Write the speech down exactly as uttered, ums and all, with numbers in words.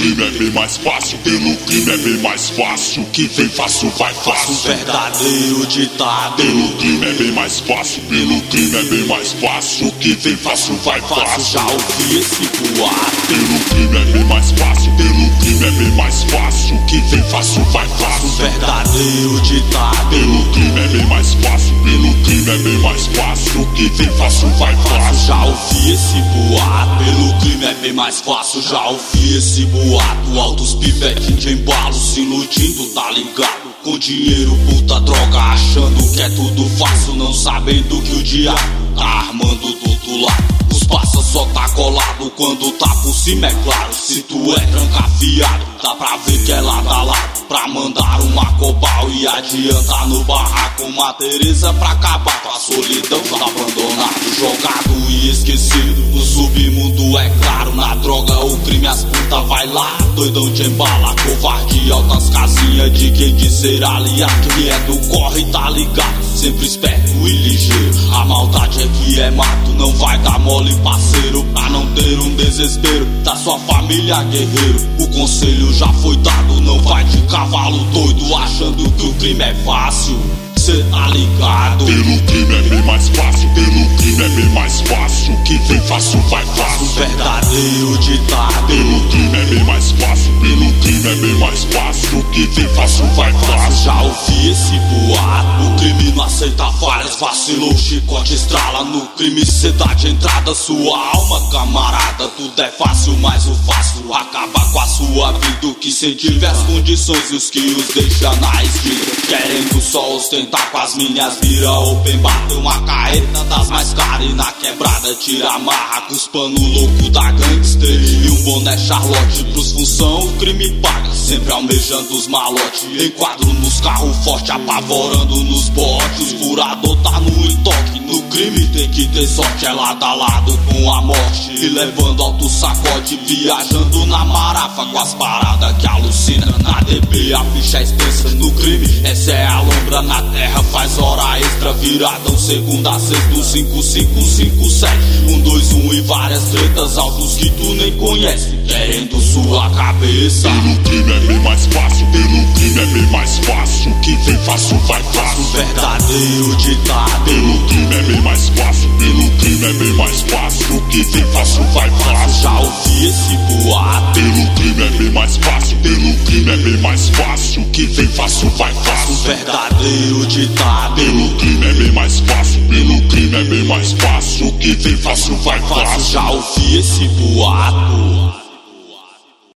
crime é bem mais fácil, pelo crime é bem mais fácil. Que vem fácil vai fácil. Verdadeiro ditado. Pelo crime é bem mais fácil, pelo crime é bem mais fácil. Que vem fácil vai fácil. Já ouvi esse boato. Pelo crime é bem mais fácil, pelo crime é bem mais fácil. Que vem fácil vai fácil. Verdadeiro ditado. Pelo crime é bem mais fácil, pelo crime é bem mais fácil. Que vem fácil vai fácil. Já ouvi esse boato. Pelo crime é bem mais fácil. Já ouvi esse boato. Altos pivetes de embalo se iludindo, tá ligado? Com dinheiro, puta droga, achando que é tudo fácil, não sabendo que o diabo tá armando do outro lado. Os passa só tá colado quando tá por cima, é claro. Se tu é trancafiado, dá pra ver que é lado a lado. Pra mandar uma cobal e adiantar no barraco uma Teresa pra acabar com a solidão. Tá abandonado, jogado e esquecido. No submundo, é claro, na droga, o crime, as puta vai lá. Doidão de embala, covarde, altas casinhas de quem diz ser aliado. Que é do corre, tá ligado, sempre esperto e ligeiro. A maldade é que é mato, não vai dar mole, parceiro. Pra não ter um desespero da sua família, guerreiro. O conselho já foi dado, não vai de cavalo doido achando que o crime é fácil. Cê tá ligado? Pelo crime é bem mais fácil, pelo crime é bem mais fácil. Que vem fácil vai fácil. Verdadeiro ditado. Pelo crime é bem mais fácil, pelo crime é bem mais fácil. Que vem fácil vai fácil. Já ouvi esse boato. O crime não aceita falhas, vacilou, chicote estrala. No crime cê dá de entrada sua alma, camarada. Tudo é fácil, mas o fácil acaba com a sua vida. O que cê tiver as condições e os que os deixa na esquina, querendo só ostentar com as minhas vira open bar. Tem uma carreta das mais caras e na quebrada tira a marra com os pano louco da gangster e um boné Charlotte. Pros função o crime paga, sempre almejando os malotes. Enquadro nos carros forte, apavorando nos botes. Os furador tá no entoque, no crime tem que ter sorte. É lado a lado com a morte e levando alto sacode, viajando na marafa com as paradas que alucina. Na D B a ficha é extensa, no crime essa é a lombra na terra. Faz hora extra, viradão, segunda a sexta, cinco, cinco, cinco, sete, um, dois, um e várias tretas, altos que tu nem conhece, querendo sua cabeça. Pelo crime é bem mais fácil, pelo crime é bem mais fácil. Que vem fácil vai fácil. Verdadeiro ditado. Pelo crime é bem mais fácil, pelo crime é bem mais fácil. Que vem fácil vai fácil. Já ouvi esse boato. Pelo crime é bem mais fácil, pelo crime é bem mais fácil. Que vem fácil vai fácil. Verdadeiro ditado. Pelo crime é bem mais fácil, pelo crime é bem mais fácil. Que vem fácil vai fácil. Já ouvi esse boato.